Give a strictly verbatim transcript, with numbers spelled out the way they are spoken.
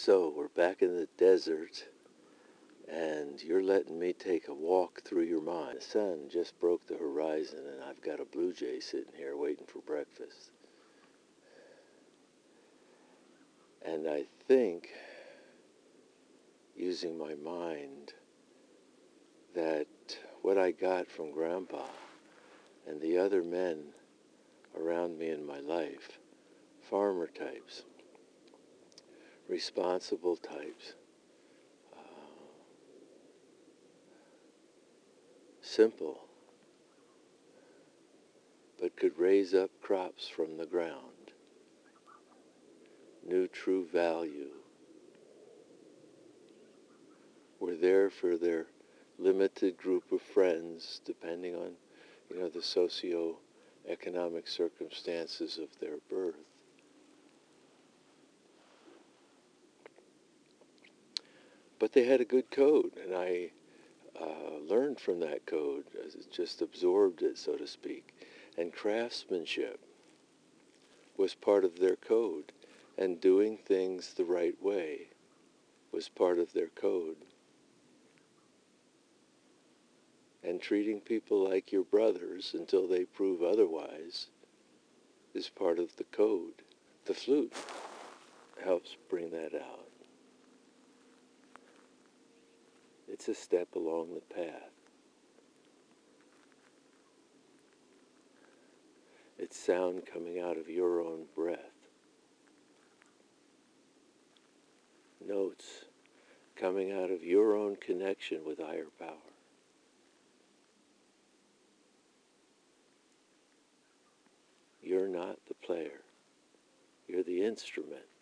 So we're back in the desert, and you're letting me take a walk through your mind. The sun just broke the horizon, and I've got a blue jay sitting here waiting for breakfast. And I think, using my mind, that what I got from Grandpa and the other men around me in my life, farmer types, responsible types, uh, simple, but could raise up crops from the ground, knew true value, were there for their limited group of friends, depending on, you know, the socio-economic circumstances of their birth. But they had a good code, and I uh, learned from that code, just absorbed it, so to speak. And craftsmanship was part of their code, and doing things the right way was part of their code. And treating people like your brothers until they prove otherwise is part of the code. The flute helps bring that out. It's a step along the path. It's sound coming out of your own breath. Notes coming out of your own connection with higher power. You're not the player. You're the instrument.